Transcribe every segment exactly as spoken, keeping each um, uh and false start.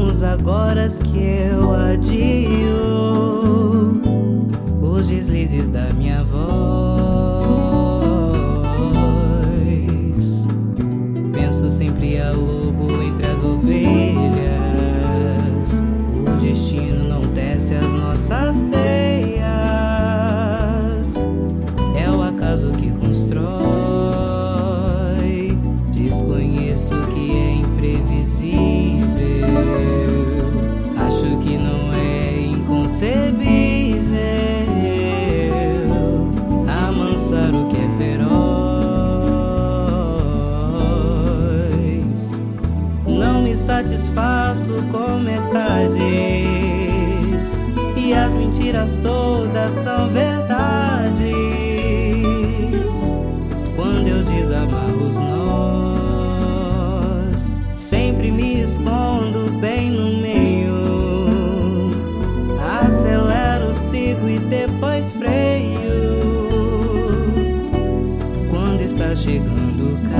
alguns agora que eu adio os deslizes da minha voz. Penso sempre a lobo entre as ovelhas. O destino não tece as nossas teias. É o acaso que constrói. Desconheço o que é imprevisível. Acho que não é inconcebível amansar o que é feroz. Não me satisfaço com metades, e as mentiras todas são verdades. Quando eu desamarro os nós, sempre me escondo bem no meio. Acelero, sigo e depois freio. Quando está chegando o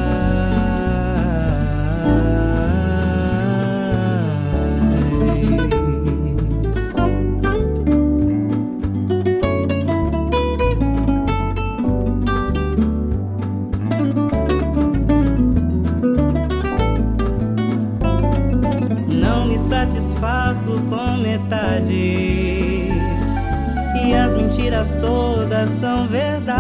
satisfaço com metades, e as mentiras todas são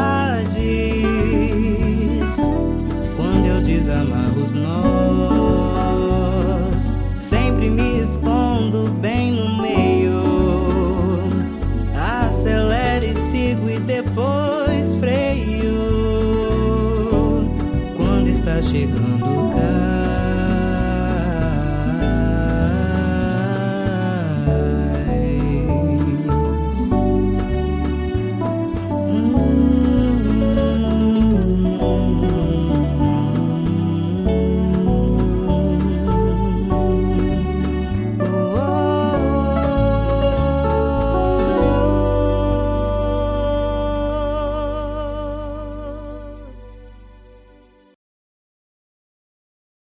verdades. Quando eu desamarro os nós,